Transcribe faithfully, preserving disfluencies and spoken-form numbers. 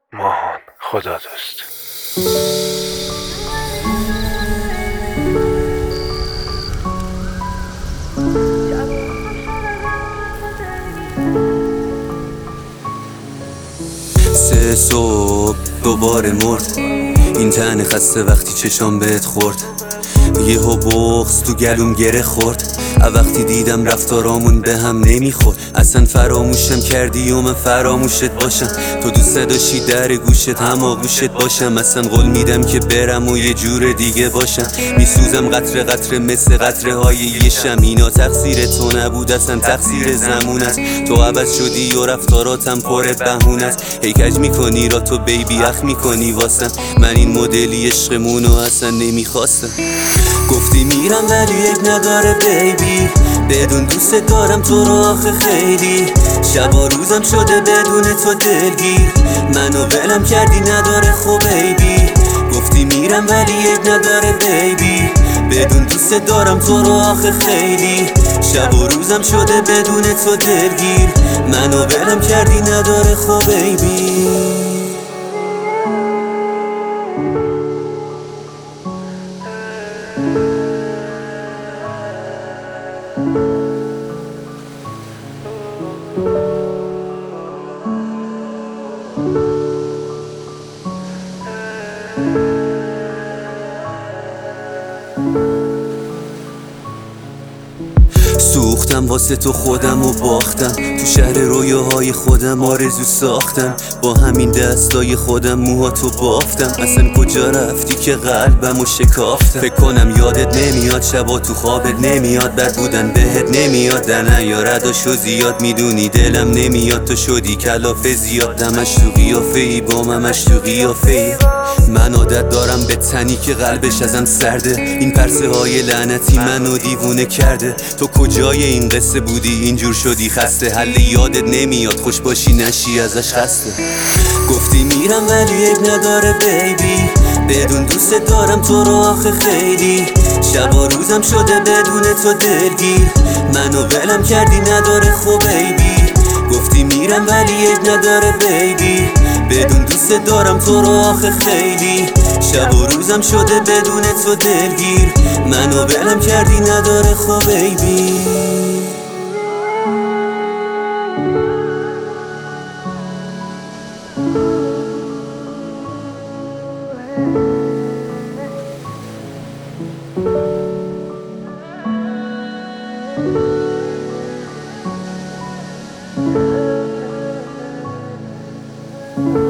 ماهان خدا دوست. سه صبح دوباره مرد این تن خسته وقتی چشام بهت خورد. یهو بغض تو گلوم گره خورد. وقتی دیدم رفتارامون به هم نمیخورد. اصلا فراموشم کردی و من فراموشت باشم. تو دوست داشتی در گوشت هم آغوشت باشم. اصلا قول میدم که برم و یه جور دیگه باشم. میسوزم قطره قطره مثل قطره های یه شم. اینا تقصیر تو نبود اصلا تقصیر زمون است. تو عوض شدی و رفتاراتم پر بهونه است. هی کج میکنی را تو بیبی اخ میکنی واسم. من این مدلی عشقمونو اصلا نمیخواستم. گفتی میرم ولی عیب نداره بیبی، بدون دوست دارم تو رو آخه خیلی. شب و روزم شده بدون تو دلگیر، منو ولم کردی نداره خب بیبی. گفتی میرم ولی عیب نداره بیبی، بدون دوست دارم تو رو آخه خیلی. شب و روزم شده بدون تو دلگیر، منو ولم کردی نداره خب بیبی. سوختم واسه تو خودم و باختم، تو شهر رویاهای خودم آرزو ساختم. با همین دستای خودم موهاتو بافتم. اصلا کجا رفتی که قلبمو شکافتم؟ فکر کنم یادت نمیاد، شبا تو خوابت نمیاد، بد بودن بهت نمیاد، در نیارداشو زیاد میدونی دلم نمیاد. تو شدی کلافه زیاد، همش تو قیافه ای با همش تو قیافه ای. من عادت دارم به تنی که قلبش ازم سرده. این پرسه های لعنتی منو دیوونه کرده. تو کجای این قصه بودی اینجور شدی خسته؟ حل یادت نمیاد خوش باشی نشی ازش خسته. گفتی میرم ولی عیب نداره بیبی، بدون دوست دارم تو رو آخه خیلی. شب و روزم شده بدون تو دلگیر، منو ولم کردی نداره خب بیبی. گفتی میرم ولی عیب نداره بیبی، بدون دوست دارم تو رو آخه خیلی. شب و روزم شده بدون تو دلگیر، منو ولم کردی نداره خب بیبی. Thank you.